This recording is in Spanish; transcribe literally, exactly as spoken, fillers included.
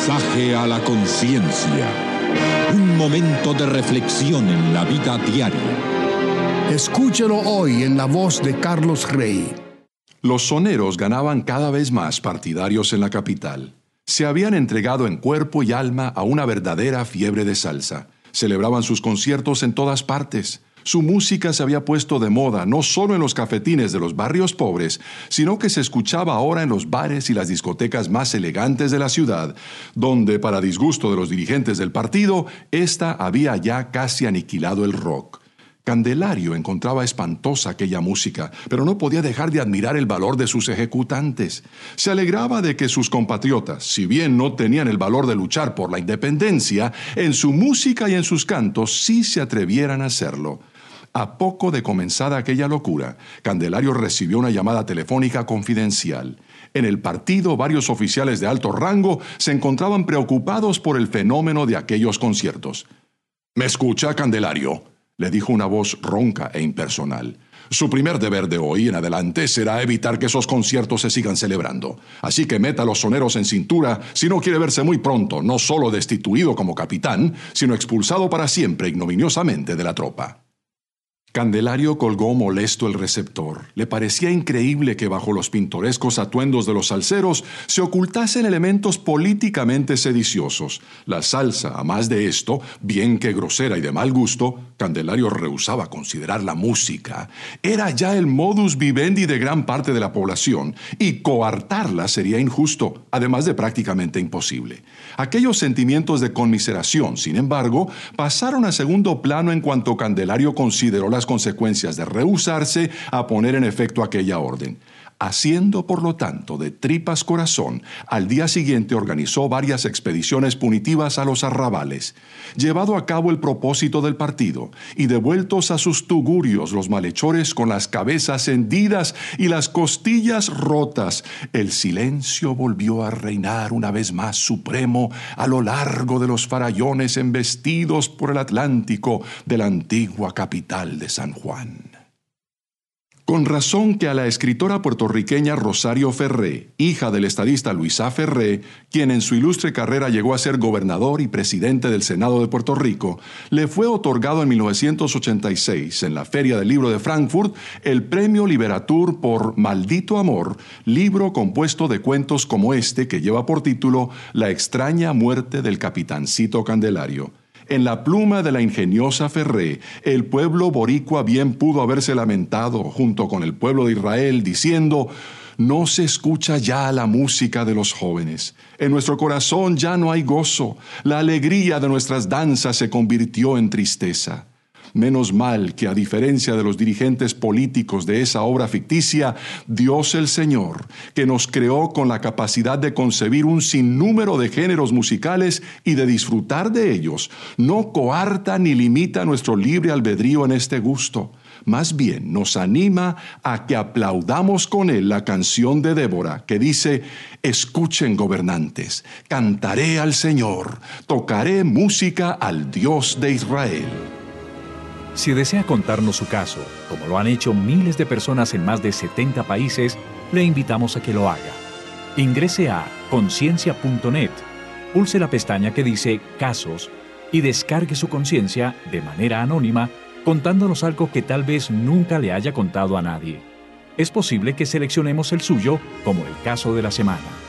Mensaje a la conciencia. Un momento de reflexión en la vida diaria. Escúchelo hoy en la voz de Carlos Rey. Los soneros ganaban cada vez más partidarios en la capital. Se habían entregado en cuerpo y alma a una verdadera fiebre de salsa. Celebraban sus conciertos en todas partes. Su música se había puesto de moda no solo en los cafetines de los barrios pobres, sino que se escuchaba ahora en los bares y las discotecas más elegantes de la ciudad, donde, para disgusto de los dirigentes del partido, ésta había ya casi aniquilado el rock. Candelario encontraba espantosa aquella música, pero no podía dejar de admirar el valor de sus ejecutantes. Se alegraba de que sus compatriotas, si bien no tenían el valor de luchar por la independencia, en su música y en sus cantos sí se atrevieran a hacerlo. A poco de comenzada aquella locura, Candelario recibió una llamada telefónica confidencial. En el partido, varios oficiales de alto rango se encontraban preocupados por el fenómeno de aquellos conciertos. «¿Me escucha, Candelario?», le dijo una voz ronca e impersonal. «Su primer deber de hoy en adelante será evitar que esos conciertos se sigan celebrando. Así que meta a los soneros en cintura si no quiere verse muy pronto, no solo destituido como capitán, sino expulsado para siempre ignominiosamente de la tropa». Candelario colgó molesto el receptor. Le parecía increíble que bajo los pintorescos atuendos de los salseros se ocultasen elementos políticamente sediciosos. La salsa, a más de esto, bien que grosera y de mal gusto, Candelario rehusaba considerarla música. Era ya el modus vivendi de gran parte de la población, y coartarla sería injusto, además de prácticamente imposible. Aquellos sentimientos de conmiseración, sin embargo, pasaron a segundo plano en cuanto Candelario consideró las consecuencias de rehusarse a poner en efecto aquella orden. Haciendo, por lo tanto, de tripas corazón, al día siguiente organizó varias expediciones punitivas a los arrabales. Llevado a cabo el propósito del partido y devueltos a sus tugurios los malhechores con las cabezas hendidas y las costillas rotas, el silencio volvió a reinar una vez más supremo a lo largo de los farallones embestidos por el Atlántico de la antigua capital de San Juan. Con razón que a la escritora puertorriqueña Rosario Ferré, hija del estadista Luis A. Ferré, quien en su ilustre carrera llegó a ser gobernador y presidente del Senado de Puerto Rico, le fue otorgado en mil novecientos ochenta y seis, en la Feria del Libro de Frankfurt, el Premio Literatur por Maldito Amor, libro compuesto de cuentos como este que lleva por título La extraña muerte del capitancito Candelario. En la pluma de la ingeniosa Ferré, el pueblo boricua bien pudo haberse lamentado junto con el pueblo de Israel, diciendo: «No se escucha ya la música de los jóvenes. En nuestro corazón ya no hay gozo. La alegría de nuestras danzas se convirtió en tristeza». Menos mal que, a diferencia de los dirigentes políticos de esa obra ficticia, Dios el Señor, que nos creó con la capacidad de concebir un sinnúmero de géneros musicales y de disfrutar de ellos, no coarta ni limita nuestro libre albedrío en este gusto. Más bien nos anima a que aplaudamos con él la canción de Débora, que dice: «Escuchen, gobernantes, cantaré al Señor, tocaré música al Dios de Israel». Si desea contarnos su caso, como lo han hecho miles de personas en más de setenta países, le invitamos a que lo haga. Ingrese a conciencia punto net, pulse la pestaña que dice Casos y descargue su conciencia de manera anónima, contándonos algo que tal vez nunca le haya contado a nadie. Es posible que seleccionemos el suyo como el caso de la semana.